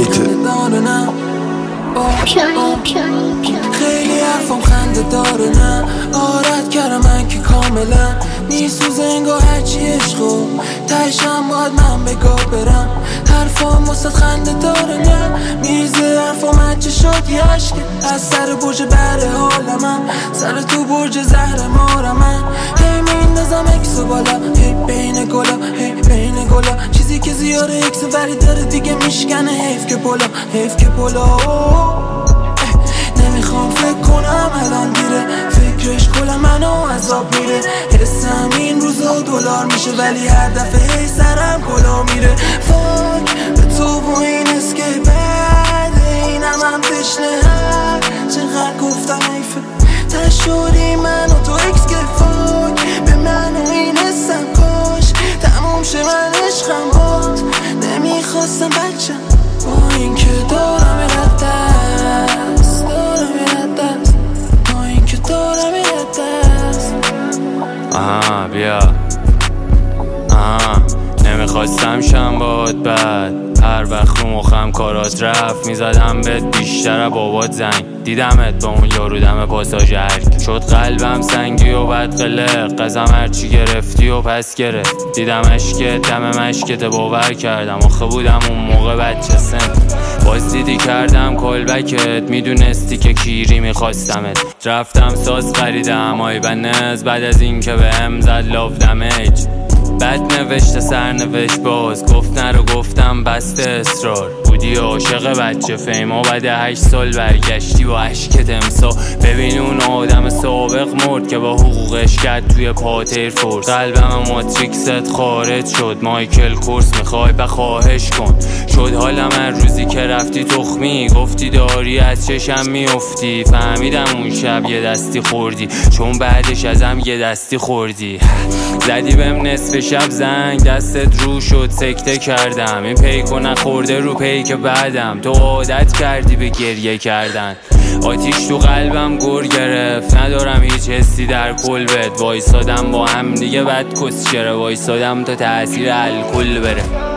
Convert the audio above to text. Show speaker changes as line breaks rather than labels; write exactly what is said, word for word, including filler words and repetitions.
داره خیلی حرفم خنده داره نه آرد کردم من که کاملا نیست و زنگاه هرچی عشقو تایشم باید من بگاه برم حرفام واسه خنده داره نه میریزه حرفام هرچه شد یه عشقه از سر برج بره حالمم سر تو برج زهر مارمم هی میندازم اکسو بالا هی بین گلا هی بین گلا چیزی که زیاره اکس ولی داره دیگه میشکنه حیف که پلا حیف که پلا نمیخوام فکر کنم الان دیره فکرش کل منو عذاب میره حسم این روزا دلار میشه ولی هر دفعه سرم کلا میره فاک به تو و این است که بعد اینم هم تشنه هر چقدر گفتم حیفه تشوری من و تو اکس که فاک به من و این حسم کاش تموم شه من عشقم باد نمیخواستم بچم با این که دارم رد دست دارم رد دست با این که دارم رد دست
آها بیا آها نمیخواستم شم باد بد هر وقت رو مخم کارات رفت میزدم بهت بیشتر بابات زنگ دیدمت با اون یارو دم پاساژ هرک شد قلبم سنگی و بد قلق قزم هرچی گرفتی و پس گرفت دیدم عشقت دم مشکت باور کردم آخه بودم اون موقع بچه سن باز دیدی کردم کلبکت میدونستی که کیری میخواستمت رفتم ساز خریدم آی بنز بعد از این که به هم زد لاو دمیج بد نوشته سرنوشت باز گفت نرو گفتم بسته اصرار بودی عاشق بچه فیما بعد هشت سال برگشتی و عشقت امسا ببین اون آدم سابق مرد که با حقوقش کرد توی پاتر فورس قلبم ماتریکست خارج شد مایکل کورس میخوای بخواهش کن شد حالم هر روزی که رفتی تخمی گفتی داری از چشم میافتی فهمیدم اون شب یه دستی خوردی چون بعدش ازم یه دستی خوردی زدی بهم نصف شب زنگ دستت رو شد سکته کردم این پیکو نخورده رو پیک بعدم تو عادت کردی به گریه کردن آتیش تو قلبم گر گرفت ندارم هیچ حسی در کل بد وایسادم با هم دیگه بد کس چرا وایسادم تا تأثیر الکل بره